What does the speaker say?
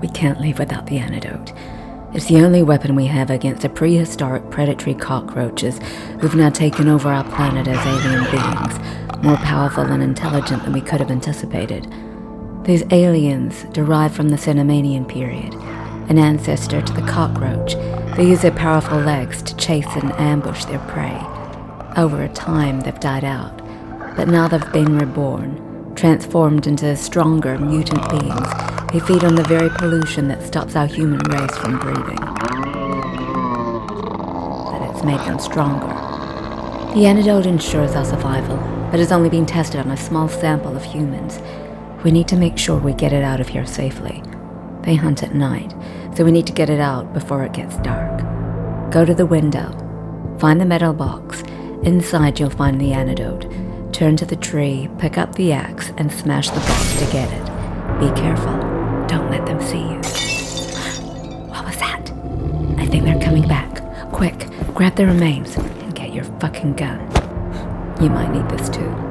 We can't leave without the antidote. It's the only weapon we have against the prehistoric predatory cockroaches who've now taken over our planet as alien beings, more powerful and intelligent than we could have anticipated. These aliens derive from the Cenomanian period, an ancestor to the cockroach. They use their powerful legs to chase and ambush their prey. Over time, they've died out, but now they've been reborn, transformed into stronger mutant beings who feed on the very pollution that stops our human race from breathing. But it's made them stronger. The antidote ensures our survival, but has only been tested on a small sample of humans. We need to make sure we get it out of here safely. They hunt at night, so we need to get it out before it gets dark. Go to the window. Find the metal box. Inside you'll find the antidote. Turn to the tree, pick up the axe, and smash the box to get it. Be careful. Don't let them see you. What was that? I think they're coming back. Quick, grab the remains and get your fucking gun. You might need this too.